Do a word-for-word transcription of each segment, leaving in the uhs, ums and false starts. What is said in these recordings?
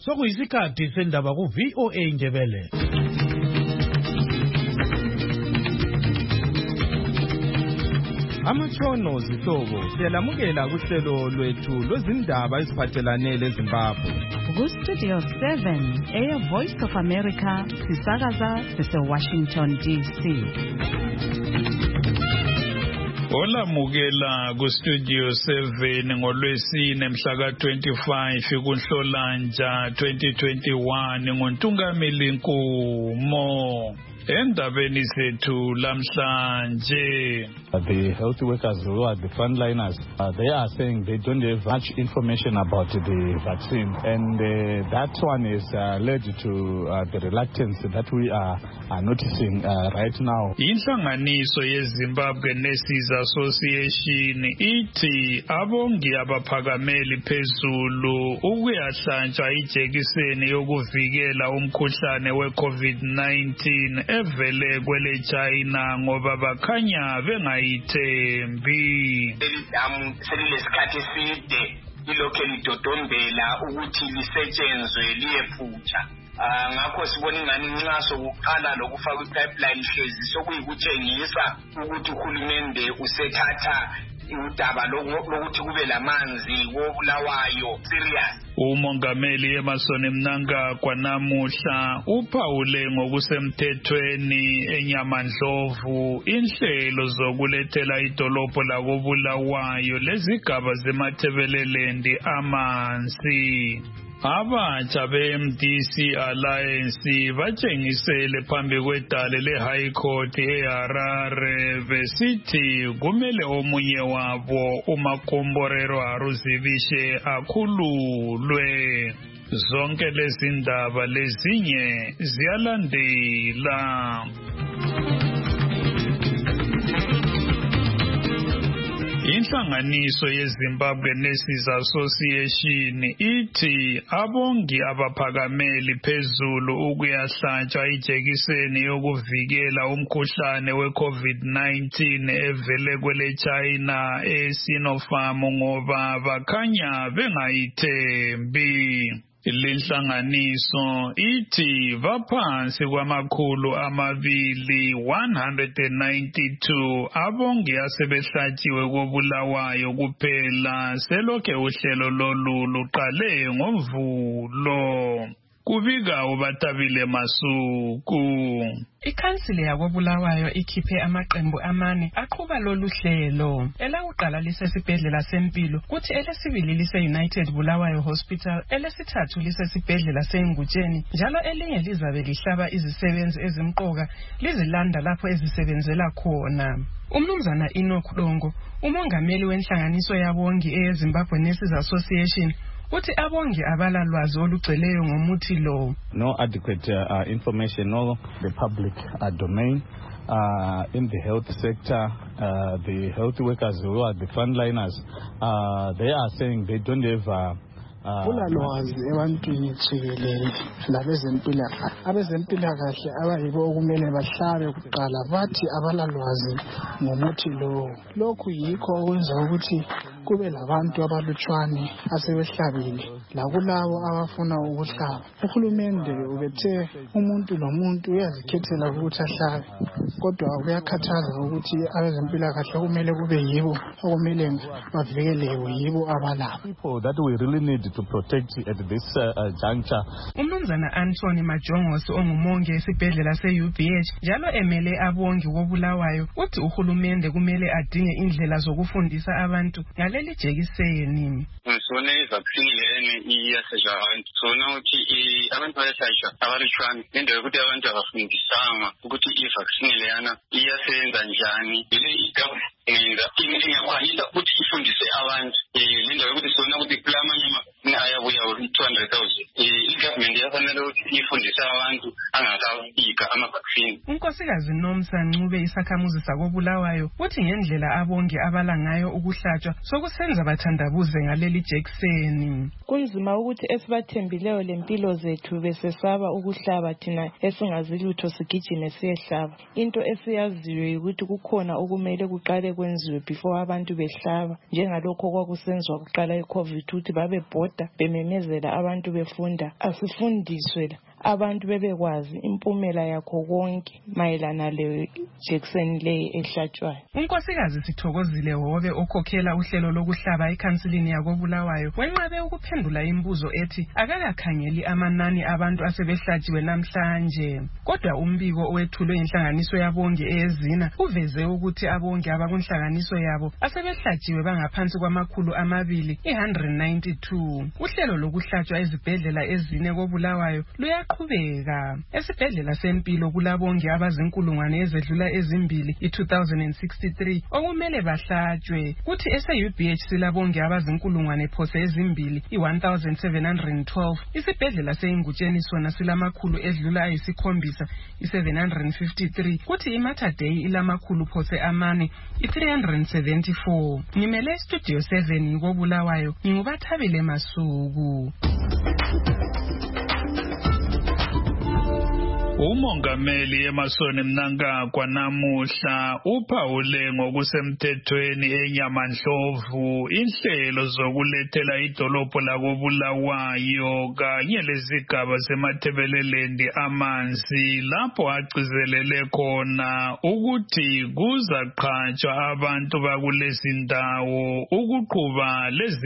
Sokuyisikhathi sendaba ku V O A Ndebele. Amatshono zihlobo siyalamukela kuhlelo lwethu lwezindaba eziphathelane leZimbabwe. Ku Studio seven, Air Voice of America, sisakaza sise Washington D C. Olamukela ku Studio seven ngolwesine mhla ka twenty-five kuNhlolanja twenty twenty-one nguNtungameli Nkumo. Endabeni zethu lamhlanje. The health workers who are the frontliners, uh, they are saying they don't have much information about the vaccine, and uh, that one is uh, led to uh, the reluctance that we are, are noticing uh, right now. Inhlanganiso yeZimbabwe Nurses Association ithi abongi abaphakameli phezulu ukuyahlanjwa ijekiseni yokuvikela umkhuhlane we-COVID nineteen evele kwele China ngoba bakhanya bengayithembi. Elidamu selilesikhathi eside ilokho lidodombela ukuthi lisetshenzwe liyephutsha. Ngakho sibona ingani nxa sokuqala lokufaka ipipeline hlezi sokuyikutshengisa ukuthi uhulumende usethatha udaba lokuthi kube lamanzi wobulawayo serious. Umongameli Emerson Mnangagwa namuhla uphawule ngokusemthethweni eNyamandlovu inhlelo zokulethela idolobho lakobulawayo lezigaba zeMathebeleland amanzi. Abatsha be-M D C Alliance batshengisele phambi kwedale le-High Court eHarare besithi kumele omunye wabo uMakomborero Haruzibishe akhululwe. Zonke lezi ndaba lezinye ziyalandela. Inhlanganiso yeZimbabwe Nurses Association ithi abongi abaphakameli phezulu ukuyahlatshwa ijekiseni yokuvikela umkhuhlane we-COVID nineteen evele kwele China eSinopharm ngoba bakhanya bengayithembi. Linhlanganiso ithi baphansi kwamakhulu amabili one hundred ninety-two abongi asebehlatshiwe kobulawayo kuphela selokhe uhlelo lolu luqale ngoMvulo. Kubika uBatabile Masuku. Ikhansile yakobulawayo ikhiphe amaqembu amane aqhuba lolu hlelo. Elakuqala lisesibhedlela sempilo, kuthi elesibili lise-United Bulawayo Hospital, elesithathu lisesibhedlela seNgutsheni, njalo elinye lizabe lihlaba izisebenzi ezimqoka lizilanda lapho ezisebenzela khona. Umnumzana Enoch Dongo, umongameli wenhlanganiso yabongi eyeZimbabwe Nurses Association, uthi abongi abalalwazi olugcweleyo ngomuthi lo. No adequate uh, information, no the public uh, domain uh, in the health sector. Uh, the health workers who are the frontliners, uh, they are saying they don't have uh, kulalwazi ebantwini jikelele labezempilakahle. Abezempilakahle abayibo okumele bahlabe kuqala bathi abalalwazi ngomuthi lo. Lokhu yikho okwenza ukuthi kube labantu abalutshwane asebehlabile lakulabo abafuna ukuhlaba. Uhulumende ubethe umuntu nomuntu uyazikhethela ukuthi ahlabe, kodwa kuyakhathaza ukuthi abezempilakahle kumele kube yibo okumele bavikelewe yibo abalabo. People that we really need to protect at this uh, juncture. Umnumzana Anthony Majongosi ongumongi esibhedlela se-U B H njalo emele abongi wobulawayo uthi uhulumende kumele adinge indlela zokufundisa abantu ngaleli jekiseni. Sona i-vaccine lene iyasejwa abantu. Sona ukuthi abantu bayasejwa abalutshwane. Into yokuthi abantu abafundisanga ukuthi i-vaccine leyana iyasebenza njani. Ile igamenza ingakwanisa ukuthi ifundise abantu. Lento yokuthi sona ukuthi kulamanye ayabuya two hundred thousand. I-government yafanele ukuthi ifundise abantu angakafika ama-vaccine. Unkosikazi Nomsa Ncube isakhamuzi sakobulawayo uthi ngendlela abongi abala ngayo ukuhlatshwa sokusenza bathandabuze ngaleli jekiseni. Kunzima ukuthi esibathembileyo lempilo zethu besesaba ukuhlaba thina esingazi lutho sigijime siyehlaba. Into esiyaziyo ukuthi kukhona okumele kuqale kwenziwe before abantu behlaba, njengalokho kwakusenzwa kuqala iCovid ukuthi babebhoda bememezela abantu befunda. Asifundiswe abantu bebekwazi impumela yakho konke mayelana le jekiseni le ehlatshwayo. Unkosikazi Sithokozile Hobe okhokhela uhlelo lokuhlaba eKhansilini yakobulawayo wenqabe ukuphendula imibuzo ethi akakakhangeli amanani abantu asebehlatshiwe namhlanje, kodwa umbiko owethulwe inhlanganiso yabongi eyezina uveze ukuthi abongi abakunhlanganiso yabo asebehlatshiwe bangaphansi kwamakhulu amabili one hundred ninety-two. Uhlelo lokuhlatshwa ezibhedlela ezine kobulawayo luyaqhubeka. Esibhedlela sempilo kulabongi abazinkulungwane ezedlula ezimbili i-two thousand sixty-three okumele bahlatshwe, kuthi ese-U B H silabongi abazinkulungwane phose ezimbili i-one thousand seven hundred twelve. Isibhedlela seIngutsheni sona silamakhulu edlula ayisikhombisa i-seven hundred fifty-three, kuthi iMater Dei ilamakhulu phose amane i-three hundred seventy-four. Ngimele Studio seven kobulawayo ngingubathabile Masuku. Umongameli Emerson Mnangagwa namuhla uphawule ngokusemthethweni eNyamandlovu inhlelo zokulethela idolobho lakobulawayo kanye lezigaba zemathebelelendi amanzi lapho agcizelele khona ukuthi kuzaqhatshwa abantu bakulezi ndawo ukuqhuba lezi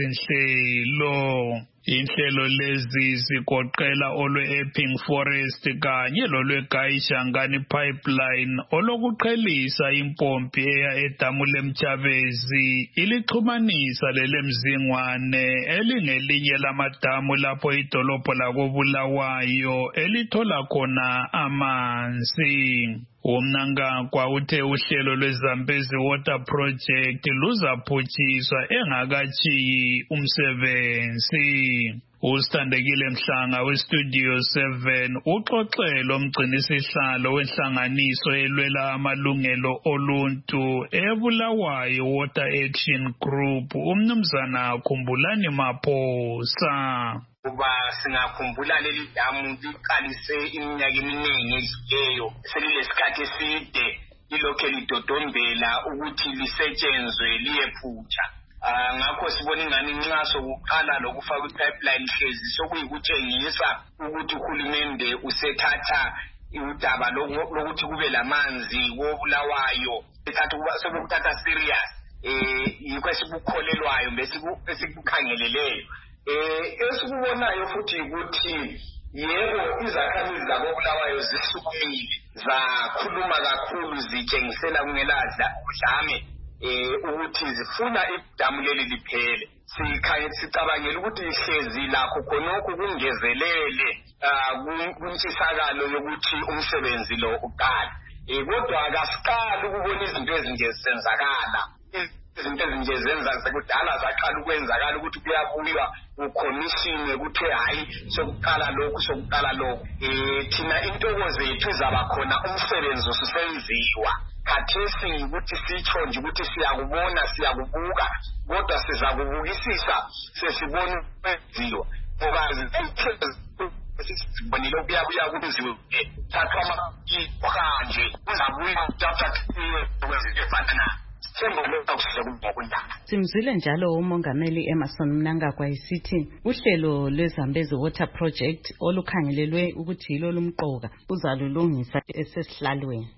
nhlelo. Inhlelo lezi zigoqela olwe-Epping Forest kanye lolwe-Gaishangani Pipeline olokuqhelisa impompi eya edamu leMthabezi ilixhumanisa lelemzingwane elingelinye lamadamu lapho idolobho lakobulawayo elithola khona amanzi. Umnangagwa uthe uhlelo lweZambezi Water Project luzaphutshiswa engakachiyi umsebenzi. Usithandekile Mhlanga weStudio seven uxoxelo omgcinisihlalo wenhlanganiso elwela amalungelo oluntu eBulawayo Water Action Group umnumzana Khumbulani Maphosa. Kuba singakhumbula leli damu liqalise iminyaka eminingi edluleyo selilesikhathi eside ilokhu lidodombela ukuthi lisetshenzwe liyephutsha. Ngakho sibona ingani nxa sokuqala lokufaka ipipeline hlezi sokuyikutshengisa ukuthi uhulumende usethatha udaba lokuthi kube lamanzi kobulawayo ethatha kuba sokuthatha serious eh yikho esibukholelwayo bese esikukhangeleleyo. Eh esikubonayo futhi ukuthi yebo izakhamizi zakobulawayo zisukumile zakhuluma kakhulu zitshengisela kungeladla udlame eh ukuthi zifuna idamu leli liphele. Sikhanye sicabangela ukuthi ihlezi lakho khonokho kungezelele kuntshisakalo yokuthi umsebenzi lo uqala. Eh kodwa akasiqali ukubona izinto ezingesenzakala. Izinto ezingezenza sekudala zaqala ukwenzakala ukuthi kuyabuywa ucommission ukuthi hayi sokuqala lokhu sokuqala lokhu. Eh thina intokozo yethu izaba khona umsebenzi usenziwa. Khathesi ukuthi sitsho nje ukuthi siyakubona siyakubuka kodwa sizakubukisisa sesibona kwenziwa ngoba sesibonile kuyabuya kunziwe thathwa amaqhwa nje uzabuya uthatha kwenziwe efana. Simzile njalo umongameli Emerson Mnangagwa isithi uhlelo lweZambezi Water Project olukhangelelwe ukuthi yilo lumqoka uzalulungisa esesihlalweni.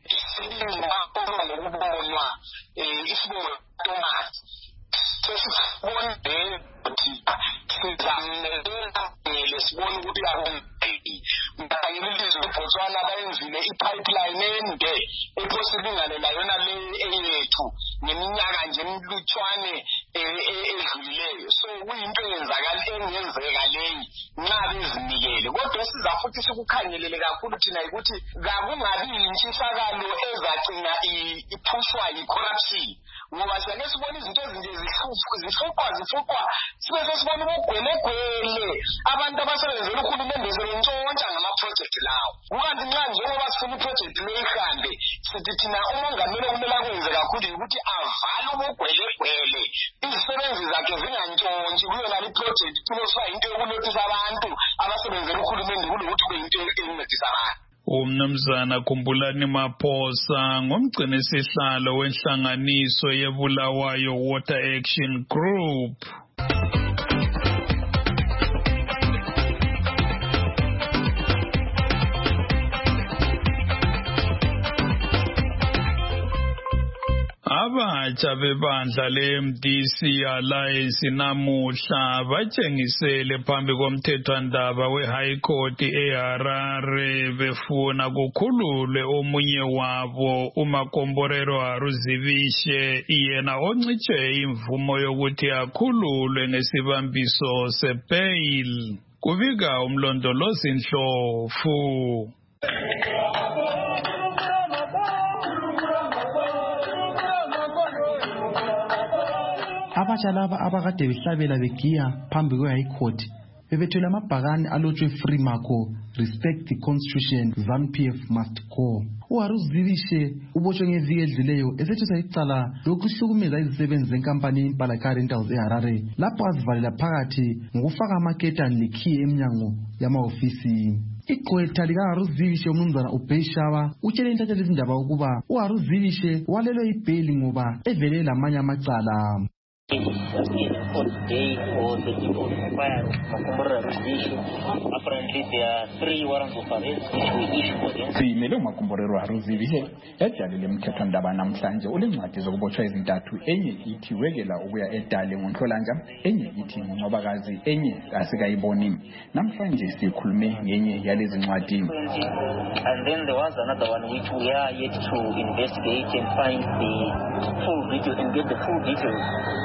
Sibona ukuthi akungeke ngayilizwe uBotswana bayenzile ipipeline ende eposilingane layona le eyethu ngeminyaka nje emlutshwane edlulileyo. So kuyinto eyenzakala engenzeka leyi nxa bezinikele kodwa siza futhi sikukhangelele kakhulu thina ukuthi kakungabi intshisakalo ezagcina iphushwa yicorruption ngoba siyake sibona izinto ezinje zifuqwa zifuqwa sibe sesibona ubugwelegwele abantu abasebenzela uhulumende bezentshontsha ngamaprojekthi lawo. Kukanti nxa njengoba sifuna iprojekthi le ihambe sithi thina umongameli okumele akwenze kakhulu ukuthi avale ubugwelegwele izisebenzi zakhe zingantshontshi kuyona iprojekthi kulokuba into yokulethisa abantu abasebenzela uhulumende kulokuthi kube into encedisa abantu. Umnumzana Khumbulani Maphosa ngomgcinisihlalo wenhlanganiso yeBulawayo Water Action Group. Abatsha bebandla le-M D C Alliance namuhla batshengisele phambi komthethwandaba we-High Court eHarare befuna kukhululwe omunye wabo uMakomborero Haruzibishe yena oncitshe imvumo yokuthi akhululwe ngesibambiso sebail. Kubika umlondolozi Ndlovu. Abatsha laba abakade behlabela begiya phambi kwe-High Court bebethwele amabhakane alotshwe Free Marco, Respect the Constitution, ZANU P F must go. uHaruzibishe ubotshwe ngeviki edluleyo esethethwa icala lokuhlukumeza izisebenzi zenkampani Impala Car Rentals eHarare lapho azivalela phakathi ngokufaka amaketani lekhiye emnyango yamahofisi. Igqwetha likaHaruzibishe umnumzana uBeyshaba utshele intatheli izindaba ukuba uHaruzibishe walelwe ibheli ngoba evele lamanye amacala. Day for the people required Makomborero Haruzibishe. Apparently there are three warrants of arrest which we issue for them. Siyimele uMakomborero Haruzibishe ejalile emthethwandaba namhlanje ulencwadi zokubotshwa ezintathu, enye ithi wekela ukuya eDale ngoNhlolanja, enye ithi Ncwabakazi, enye asikayiboni. Namhlanje sikhulume ngenye yalezi ncwadi. And then there was another one which we are yet to investigate and find the full video and get the full details.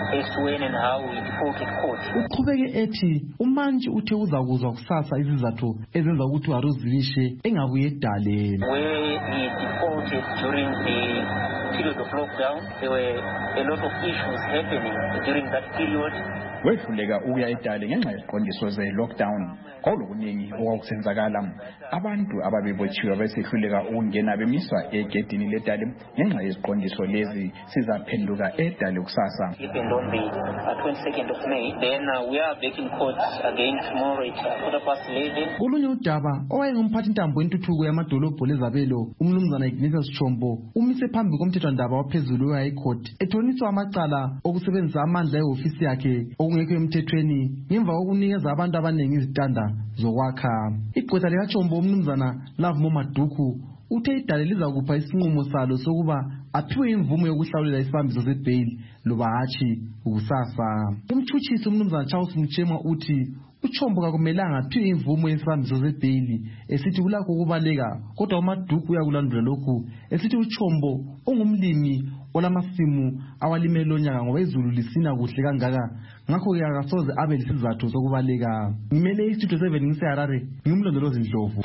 Uqhubeke ethi umantshi uthe uzakuzwa kusasa izizathu ezenza ukuthi uHaruzibishe engabuye eDale. Where he defaulted during the period of lockdown, there were a lot of issues happening during that period. Wehluleka ukuya eDale ngenxa yeziqondiso ze-lockdown. Kwakulokuningi okwakusenzakala. Abantu ababebotshiwe besehluleka ukungena bemiswa egedini leDale ngenxa yeziqondiso lezi sizaphenduka eDale kusasa. Happened on the uh, twenty-second of May. Then uh, we are back in court again tomorrow at quarter past eleven. Kulunye udaba owayengumphathi ntambo wentuthuko yamadolobho lezabelo umnumzana Ignatius Chombo umise phambi komthethwandaba waphezulu we-High Court ethoniswa amacala okusebenzisa amandla ehofisi yakhe okungekho emthethweni ngemva kokunikeza abantu abaningi izitanda zokwakha. Igqwetha likaChombo umnumzana Love Maduku uthe iDale lizakupha isinqumo salo sokuba aphiwe imvumo yokuhlawulela isibambiso sebail loba hatshi ukusasa. Umthuthisi umnumzana Charles Mchema uthi uChombo kakumelanga aphiwe imvumo yesibambiso sebail esithi kulakho ukubaleka, kodwa uMaduku uyakulandula lokhu esithi uChombo ungumlimi olamasimu awalimele lonyaka ngoba izulu lisina kuhle kangaka ngakho ke akasoze abe lesizathu sokubaleka. Ngimele istudio seven ngiseHarare ngimlondolozi Ndlovu.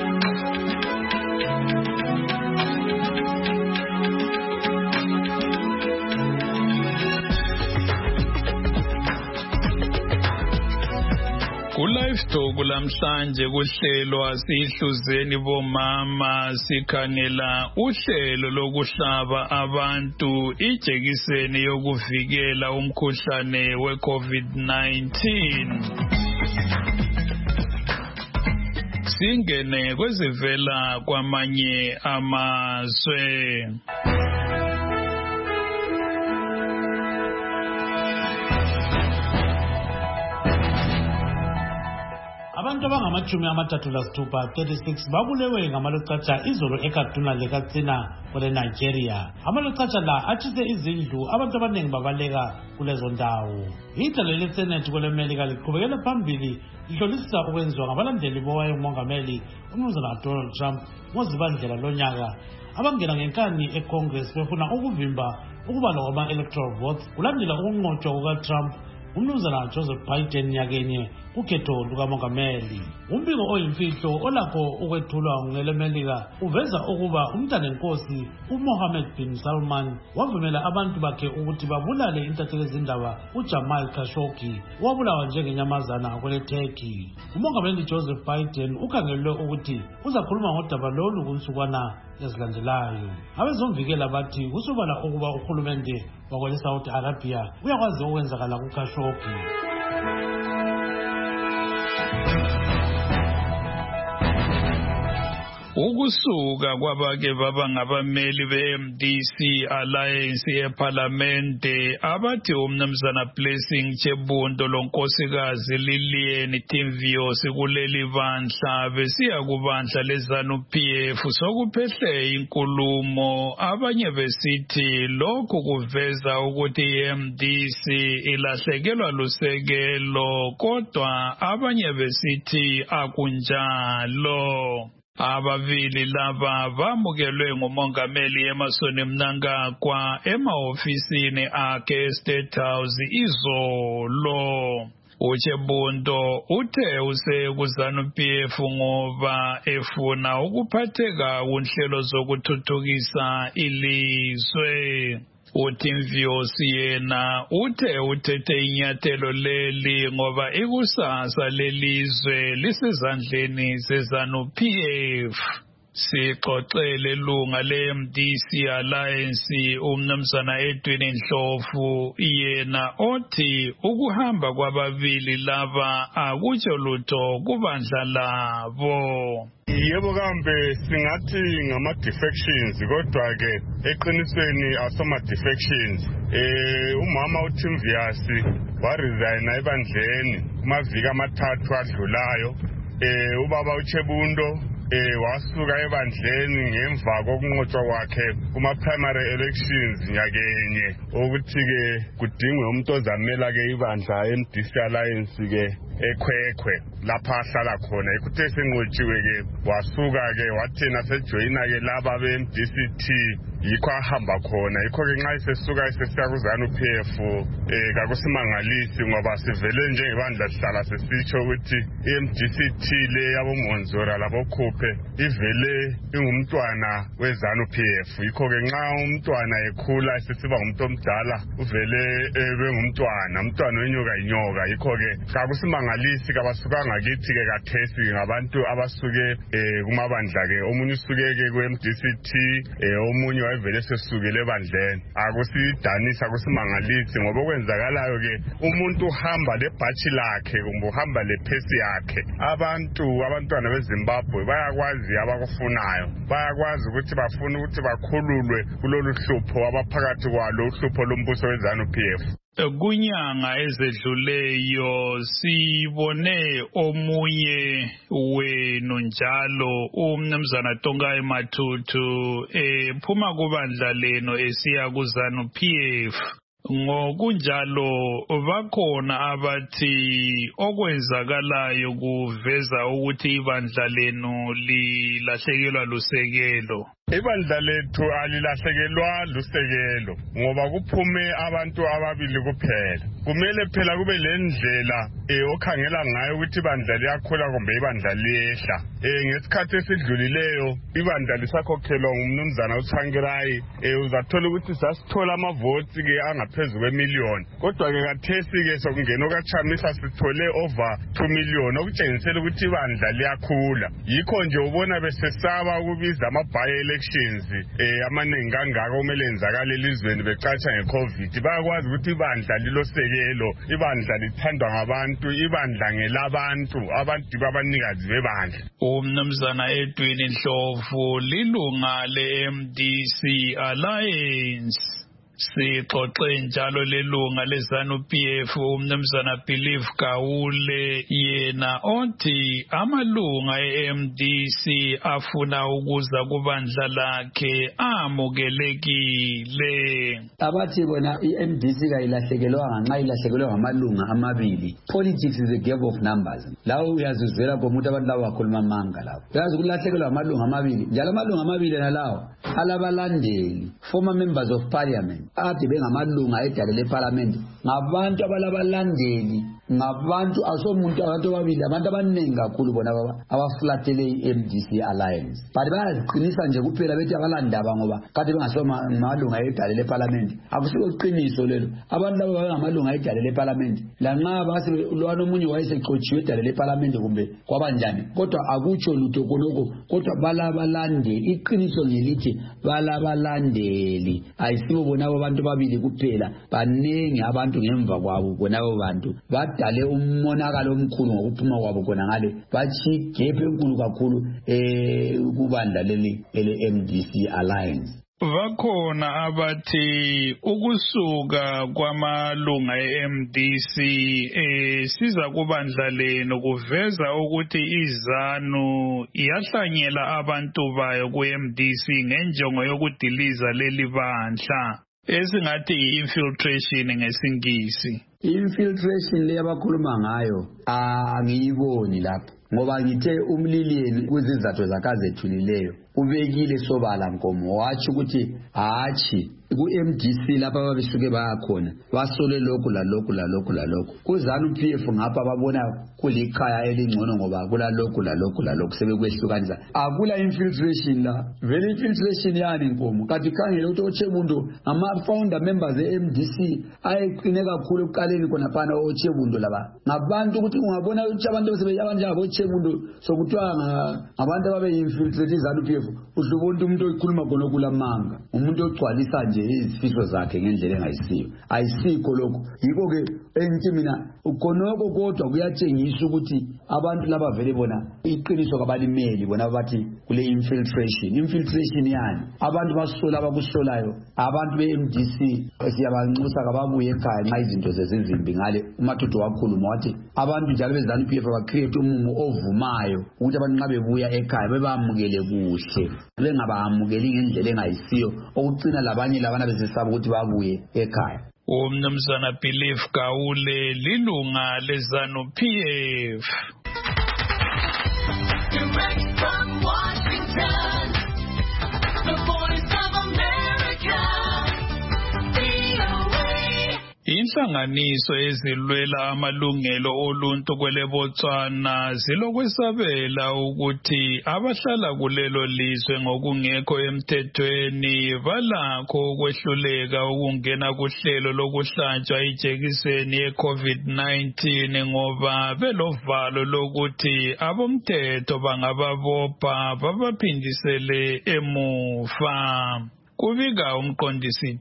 Livestock lamhlanje kuhlelo sihluzeni bomama sikhangela uhlelo lokuhlaba abantu ijekiseni yokuvikela umkhuhlane we-COVID nineteen. Singene kwezivela kwamanye amazwe. Abantu abangamachumi amathathu lasithupha thirty-six babulewe ngamalochacha izolo eKaduna leKatsina kule Nigeria. Amalochacha la athise izindlu abantu abaningi babaleka kulezo ndawo. Icala leSenate kule Melika liqhubekela phambili lihlolisisa okwenziwa ngabalandeli bowayo umongameli umnumzana Donald Trump ngozibandlela lonyaka abangena ngenkani eCongress befuna ukuvimba ukubalwa kwama-electoral votes kulandela ukunqotshwa kukaTrump umnumzana Joseph Biden nyakenye kukhetho lukamongameli. Umbiko oyimfihlo olakho ukwethulwa ngelemelika uveza ukuba umntanenkosi uMohammed bin Salman wavumela abantu bakhe ukuthi babulale intathelezindaba uJamal Khashoggi wabulawa njengenyamazana kwele Turkey. Umongameli Joseph Biden ukhangelwe ukuthi uzakhuluma ngodaba lolu kunsukwana ezilandelayo. Abezomvikela bathi kusobala ukuba uhulumende wakwele Saudi Arabia uyakwazi ukwenzakala kuKhashoggi. Ukusuka kwabake baba ngabameli be-M D C Alliance eParlamente abathi umnumzana Blessing Chebunto lonkosikazi Lilian Timvios kuleli bandla besiya kubandla leZanu-P F sokuphehle inkulumo, abanye besithi lokhu kuveza ukuthi i-M D C ilahlekelwa lusekelo, kodwa abanye besithi akunjalo. Ababili laba bamukelwe ngumongameli Emmerson Mnangagwa ema-ofisini akhe eState House izolo. uChebunto uthe usekuzanu-P F ngoba efuna ukuphatheka kunhlelo zokuthuthukisa ilizwe. uTimvios yena uthe uthethe inyathelo leli ngoba ikusasa lelizwe lisezandleni zeZanu-P F. Sixoxele lunga le-M D C Alliance umnumzana Edwin Ndlovu yena othi ukuhamba kwababili laba akutsho lutho kubandla labo. Yebo kambe singathi ngama defections, kodwa ke eqinisweni asoma defections. Eh umama uTimvios wa resign ebandleni kumaviki amathathu adlulayo. Eh ubaba uChebunto eh wasuka ebandleni ngemva kokunqotshwa kwakhe kuma primary elections nyakenye, ukuthi ke kudingwe umuntu ozamela ke ibandla M D C Alliance ke ekhwekhwe lapha ahlala khona. Ikuthe senqotshiwe ke wasuka ke wathena sejoyina ke laba be-M D C T, yikho ahamba khona. Yikho ke nxa isesuka isesiya kuZanu-P F eh kakusimangalisi ngoba sivele njengebandla sihlala sesitsho ukuthi i-M D C T le yaboMonzora laboKhuphe ivele ingumntwana weZanu-P F. Yikho ke nxa umntwana ekhula sesiba ngumuntu omdala uvele ebe ngumntwana, umntwana wenyoka inyoka. Yikho ke kakusimangalisi kabasukanga kithi ke kathesi ngabantu abasuke eh kumabandla ke, omunye usuke ke ku-M D C T, eh omunye wayevele sesukele ebandleni. Akusidanisa kusimangalisi ngoba okwenzakalayo ke umuntu uhamba lebhatshi lakhe kumbe uhamba lephesi yakhe. Abantu abantwana beZimbabwe bayakwazi abakufunayo, bayakwazi ukuthi bafuna ukuthi bakhululwe kulolu hlupho abaphakathi kwalo, uhlupho lombuso weZanu-P F. Kunyanga ezedluleyo sibone omunye wenu njalo umnumzana Tongai Matutu ephuma kubandla leno esiya kuZanu-P F. Ngokunjalo bakhona abathi okwenzakalayo kuveza ukuthi ibandla lenu lilahlekelwa lusekelo. Ibandla lethu alilahlekelwa lusekelo ngoba kuphume abantu ababili kuphela. Kumele phela kube lendlela eh okhangela ngayo ukuthi ibandla liyakhula kumbe ibandla liyehla. Eh ngesikhathi esidlulileyo ibandla lisakhokhelwa ngumnumzana uTsvangirai, eh uzathola ukuthi sasithola amavoti ke angaphezulu kwemillion. Kodwa ke kathesi ke sokungena okaChamisa sithole over two million, okutshengisela ukuthi ibandla liyakhula. Yikho nje ubona besesaba ukubiza amabhayi elections eh amaningi kangaka omele enzakala elizweni becatsha ngeCovid. Bayakwazi ukuthi ibandla lilosekelo, ibandla lithandwa ngabantu, ibandla ngelabantu, abantu babanikazi bebandla. Umnumzana Edwin Ndlovu lilunga le-M D C Alliance. Sixoxe njalo lelunga leZanu-P F umnumzana Believe Gawule yena othi amalunga e-M D C afuna ukuza kubandla lakhe amukelekile. Abathi bona i-M D C kayilahlekelwanga nxa ilahlekelwa ngamalunga amabili. Politics is a game of numbers. Lawo uyazuzela komuntu abantu labo bakhuluma amanga lapho. Uyazi ukulahlekelwa ngamalunga amabili. Njalo amalunga amabili nalawo alabalandeli, former members of parliament. ade bengamalunga edale leParliament ngabantu abalabalandeli ngabantu asomuntu abantu ababili abantu abaningi kakhulu bona baba abaflatele i-M D C Alliance but bayaziqinisa nje kuphela bethi abalandaba ngoba kade bengasoma malunga edale leParliament akusiko iqiniso lelo abantu laba bangamalunga edale leParliament lanxa base lwana omunye wayesecotshiwe edale leParliament kumbe kwabanjani kodwa akutsho lutho konoko kodwa balabalandeli iqiniso ngelithi balabalandeli ayisibo bona abantu babili kuphela banengi abantu ngemva kwabo bona abo bantu badale umonakalo omkhulu ngokuphuma kwabo khona ngale bathi gap enkulu kakhulu eh kubanda leli ele M D C Alliance. Bakhona abathi ukusuka kwamalunga e-M D C eh siza kubandla leno kuveza ukuthi izanu iyahlanyela abantu bayo ku-M D C ngenjongo yokudiliza leli bandla esingathi i-infiltration ngesingisi. Infiltration le abakhuluma ngayo angiyiboni lapho ngoba ngithe umliliyeni kuzizathu zakazethunileyo ubekile sobala nkomo wathi ukuthi hachi ku-M D C lapha babesuke bayakhona basole lokhu lalokhu lalokhu lalokhu kuzanu P F ngapha babona kulikhaya elingcono ngoba kula lokhu lalokhu lalokhu sebekwehlukanisa akula infiltration la vele infiltration yani nkomo kanti khangela ukuthi oChebundo ama founder members e-M D C ayeqine kakhulu ekuqaleni khona phana oChebundo laba ngabantu ukuthi ungabona ukuthi abantu sebeyabanje abo oChebundo sokuthiwa ngabantu ababe infiltrate izanu P F udlubonto umuntu oyikhuluma khona kulamanga umuntu ogcwalisa nje izifiso zakhe ngendlela engayisiyo ayisikho lokho yiko ke enthi mina ukhonoko kodwa kuyatshengisa ukuthi abantu laba vele bona iqiniso kabalimeli bona bathi kule infiltration infiltration yani abantu basola abakusolayo abantu be-M D C siyabanxusa kababuye ekhaya nxa izinto zezizimbi ngale uMatutu wakhuluma wathi abantu njalo bezanu P F bacreate umumo ovumayo ukuthi abantu nxa bebuya ekhaya bebamukele kuhle bengabamukeli ngendlela engayisiyo okucina labanye labana besesaba ukuthi babuye ekhaya. Umnumzana Belief Gawule lilunga lezanu P F. Inhlanganiso ezilwela amalungelo oluntu kwele Botswana zilokwesabela ukuthi abahlala kulelo lizwe ngokungekho emthethweni balakho ukwehluleka ukungena kuhlelo lokuhlatshwa ijekiseni ye-COVID nineteen ngoba belovalo lokuthi abomthetho bangababopha babaphindisele emuva. Kubika umqondisi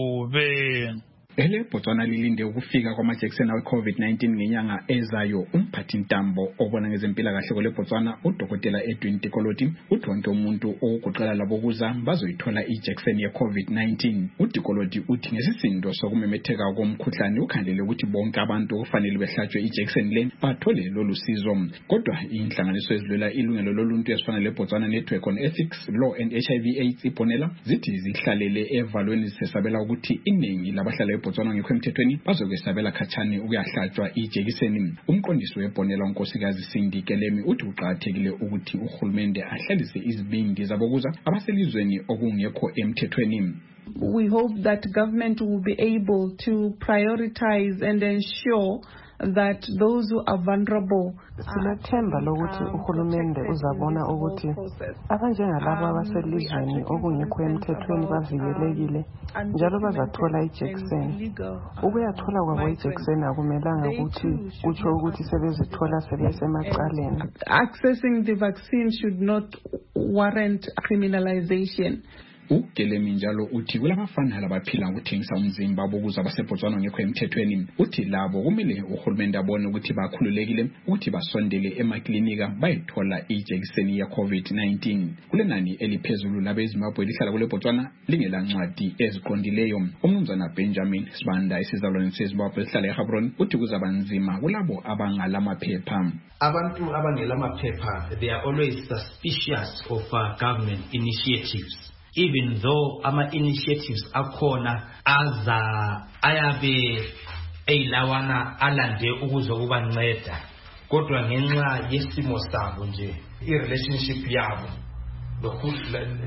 Dube. Ele Botswana lilinde ukufika kwamajekiseni awe-COVID nineteen ngenyanga ezayo. Umphathi ntambo obona ngezempilakahle kwele Botswana uDokotela Edwin Tikoloti uthi wonke umuntu okuqala labo kuza bazoyithola ijekiseni ye-COVID nineteen. uDikoloti uthi ngesisindo sokumemetheka komkhuhlane ukhandele ukuthi bonke abantu kufanele behlatshwe ijekiseni le bathole lolu sizo. Kodwa inhlanganiso ezilwela ilungelo loluntu ezifana leBotswana Network on Ethics, Law and H I V AIDS iponela zithi zihlalele evalweni zisesabela ukuthi iningi labahlala eBotswana ngekho emthethweni bazokwesabela khatshane ukuyahlatshwa ijekiseni. Umqondisi webonela unkosikazi Cindy Kelemi uthi uqathekile ukuthi uhulumende ahlalise izibindi zabokuza abaselizweni okungekho emthethweni. We hope that government will be able to prioritize and ensure that those who are vulnerable. Sinathemba lokuthi uhulumende uzabona ukuthi abanjengalabo abaselizweni okungekho emthethweni bavikelekile njalo bazathola ijekiseni. Ukuyathola kwabo ijekiseni akumelanga ukuthi kutsho ukuthi sebezithola sebesemacaleni. Accessing the vaccine should not warrant criminalization. uGelemi njalo uthi kulabafana labaphila ukuthengisa umzimba bokuza baseBotswana ngekho emthethweni. Uthi labo kumele uhulumende abone ukuthi bakhululekile ukuthi basondele emaklinika bayithola ijekiseni ya COVID nineteen. Kulenani eliphezulu labeZimbabwe lihlala kule Botswana lingelancwadi eziqondileyo. Umnumzana Benjamin Sibanda isizalwane seZimbabwe sihlala eGaborone uthi kuzabanzima kulabo abangalamaphepha. Abantu abangelamaphepha, they are always suspicious of uh, government initiatives. Even though ama initiatives akhona aza ayabe eilawana alande ukuzokubanceda, kodwa ngenxa yesimo sabo nje i relationship yabo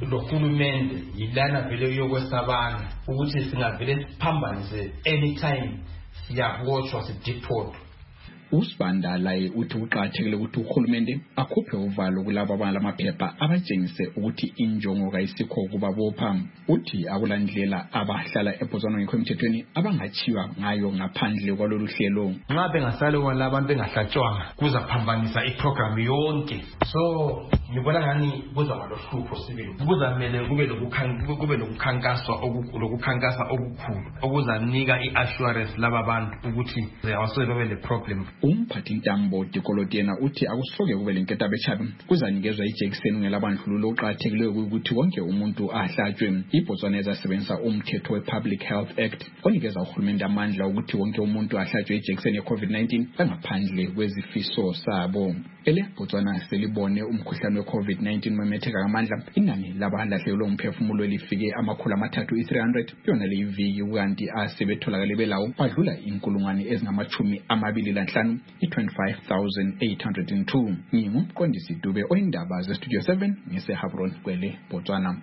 lohulumende yilana vele yokwesabana ukuthi singavele siphambanise anytime siyabotshwa sideport. Usibandalaye uthi uqathekile ukuthi uhulumende akhuphe uvalo kulabo abalamaphepha abatshengise ukuthi injongo kayisikho kubabopha. Uthi akulandlela abahlala eBotswana ngekho emthethweni abangachiwa ngayo ngaphandle kwalolu hlelo. Nxa bengasale kwala abantu bengahlatshwanga kuzaphambanisa iprogram yonke. So ngibona ngani kuzaba lohlupho sibili. Kuzamele kube lokukhankasa kube lokukhankaswa okukhankasa okukhulu okuzanika iassurance laba bantu ukuthi awasebe bele problem. Umphathi Ntambo Dikolotena uthi akusoke kube lenketa bechabi kuzanikezwa ijekiseni ngelabandlululo oqathekileyo ukuthi wonke umuntu ahlatshwe. iBotswana ezasebenzisa umthetho wePublic Health Act onikeza uhulumende amandla ukuthi wonke umuntu ahlatshwe ijekiseni yeCovid nineteen ngaphandle kwezifiso sabo. Ele Botswana selibone umkhuhlane weCovid nineteen memetheka ngamandla. Inani labahlahlekelwe umphefumulo lifike amakhulu amathathu i three hundred yona le iviki kanti asebetholakale belawo badlula inkulungwane ezingamachumi amabili lanhlanu i twenty-five thousand eight hundred two. Ngingumqondisi Dube oyindaba ze Studio seven ngise Habron kwele Botswana.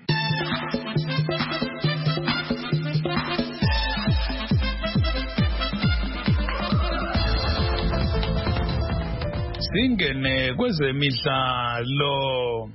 Singene kwezemidlalo.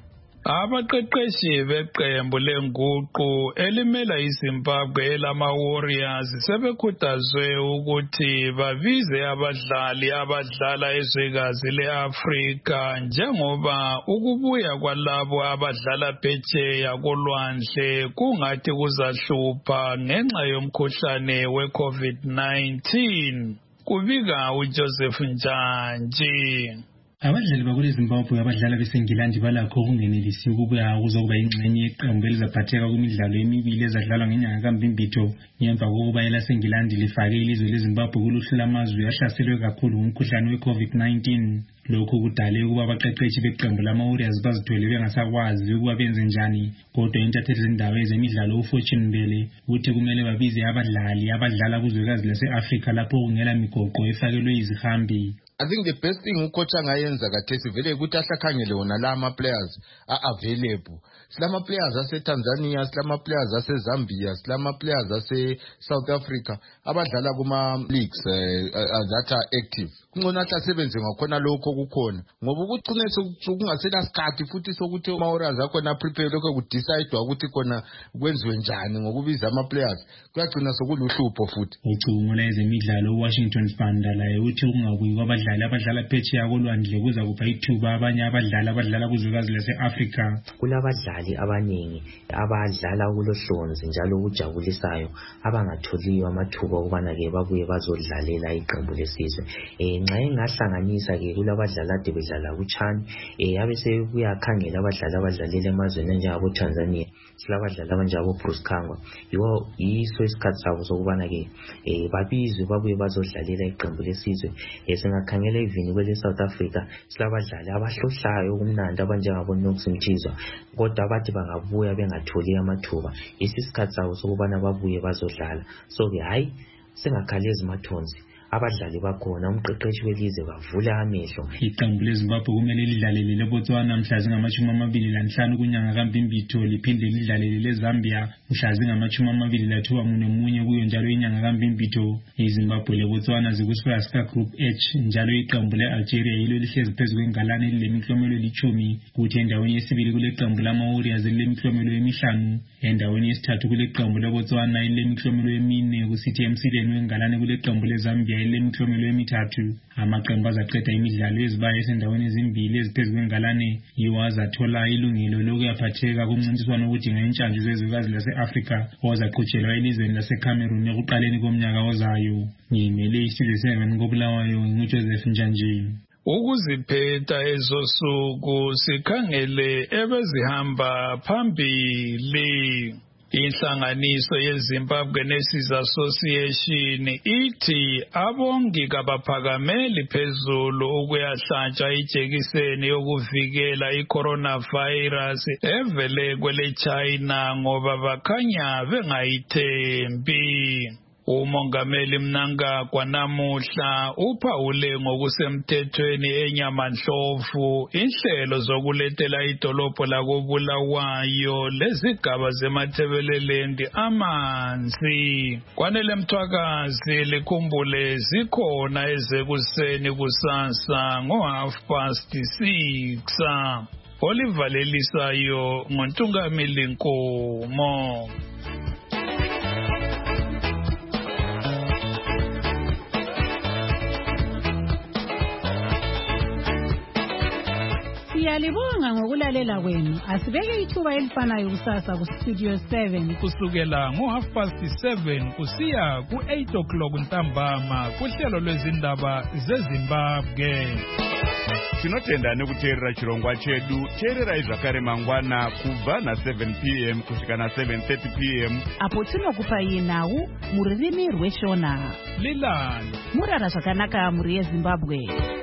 Abaqeqeshi beqembu lenguqu elimela iZimbabwe lama Warriors sebekhuthazwe ukuthi babize abadlali abadlala ezwekazi leAfrika njengoba ukubuya kwalabo abadlala phetsheya kolwandle kungathi kuzahlupha ngenxa yomkhuhlane weCovid nineteen. Kubika uJoseph Njanji. Abadlali bakule Zimbabwe abadlala beseNgilandi balakho ukungenelisi ukubuya kuzokuba ingxenye yeqembu elizaphatheka kumidlalo emibili ezadlalwa ngenyanga kaMbimbitho ngemva kokuba elaseNgilandi lifake ilizwe leZimbabwe kuluhlu lamazwe ahlaselwe kakhulu ngumkhuhlane weCovid nineteen. Lokhu kudale ukuba abaqeqeshi beqembu lama Warriors bazithwele bengasakwazi ukuba benze njani. Kodwa intatheli zendaba ezemidlalo uFortune Mbele uthi kumele babize abadlali abadlala kuzwekazi lase-Afrika lapho kungela migoqo efakelwe izihambi. I think the best thing ucoach angayenza kathesi vele ukuthi ahlakhangele wona la ama players are available. Silama players ase Tanzania, silama players ase Zambia, silama players ase South Africa abadlala kuma leagues uh, uh, that are active. Kungona asebenze ngakhona lokho kukhona. Ngoba ukucine sokungasela sikhathi futhi sokuthi ama Warriors akhona prepare lokho ku decide ukuthi khona kwenziwe njani ngokubiza ama players. Kuyagcina sokuluhlupho futhi. Ucingo lezemidlalo Washington Spandala uthi kungabuyi kwabadlali abadlala phetsheya kolwandle kuza kupha ithuba abanye abadlali abadlala kuzwekazi lase-Afrika. Kulabadlali abaningi abadlala kulohlonzi njalo ukujabulisayo abangatholiyo amathuba okubana ke babuye bazodlalela iqembu lesizwe. Eh nxa engahlanganisa ke kulabadlali ade bedlala kuChan eh abese kuyakhangela abadlali abadlalela emazweni njengabo Tanzania. Silabadlali abanjabo Bruce Kangwa. Yiwo yiso isikhathi sabo sokubana ke eh babizwe babuye bazodlalela iqembu lesizwe. Esingakhangela even kwele South Africa silabadlali abahlohlayo kumnandi abanjengabo Knox Mchizwa kodwa abathi bangabuya bengatholi amathuba. Isikhathi sabo sokubana babuye bazodlala. So ke hayi singakhalezi mathonzi. Abadlali bakhona umqeqeshi welizwe bavula amehlo. Iqembu leZimbabwe kumele lidlalele leBotswana mhla zingamashumi amabili lanhlanu kunyanga kaMbimbitho liphinde lidlalele leZambia mhla zingamashumi amabili lathuba munye munye kuyo njalo inyanga kaMbimbitho. iZimbabwe leBotswana zikusifika Group H njalo iqembu leAlgeria yilo lihlezi phezulu kwengalane lemiklomelo lichumi kuthi endaweni yesibili kule qembu lama Warriors lemiklomelo emihlanu endaweni yesithathu kule qembu leBotswana lemiklomelo emine kusithi emsileni wengalane kule qembu leZambia lemiklomelo emithathu. Amaqembu azaqeda imidlalo ezibaya esendaweni ezimbili eziphezulu kwengalane yiwo azathola ilungelo lokuyaphatheka kumncintiswano okudinga intshantshu zezwekazi lase-Afrika ozaqhutshelwa elizweni laseCameroon ekuqaleni komnyaka ozayo. Ngimele iStudio seven koBulawayo nguJoseph Njanji. Ukuziphetha ezosuku sikhangele ebezihamba phambili. Inhlanganiso yeZimbabwe Nurses Association ithi abongi kabaphakameli phezulu ukuyahlatshwa ijekiseni yokuvikela iCoronavirus evele kwele China ngoba bakhanya bengayithembi. Umongameli Mnangagwa namuhla uphawule ngokusemthethweni eNyamanhlovu inhlelo zokulethela idolobho lakoBulawayo lezigaba zeMathebeleland amanzi. Kwanele Mthwakazi likhumbule zikhona ezekuseni kusasa ngo half past six. Oliver Lelisayo ngoNtungamili Nkomo. Siyalibonga ngokulalela kwenu. Asibeke ithuba elifanayo kusasa ku Studio seven kusukela ngo half past seven kusiya ku eight o'clock ntambama kuhlelo lwezindaba zeZimbabwe. Tinotenda nekuteerera chirongwa chedu. Teerera zvakare mangwana kubva na seven p m kusvika na seven thirty p m apo tinokupa nawu mururimi rweshona. Lilani murara zvakanaka muri yeZimbabwe.